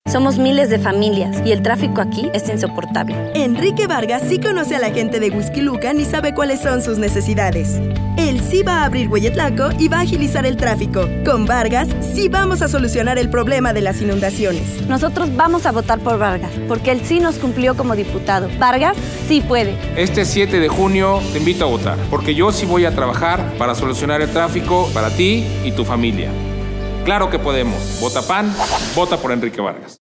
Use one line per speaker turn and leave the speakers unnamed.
Somos miles de familias y el tráfico aquí es insoportable.
Enrique Vargas sí conoce a la gente de Huixquilucan y sabe cuáles son sus necesidades. Él sí va a abrir Hueyotlaco y va a agilizar el tráfico. Con Vargas sí vamos a solucionar el problema de las inundaciones.
Nosotros vamos a votar por Vargas, porque él sí nos cumplió como diputado. Vargas sí puede.
Este 7 de junio te invito a votar, porque yo sí voy a trabajar para solucionar el tráfico para ti y tu familia. Claro que podemos. Vota PAN, vota por Enrique Vargas.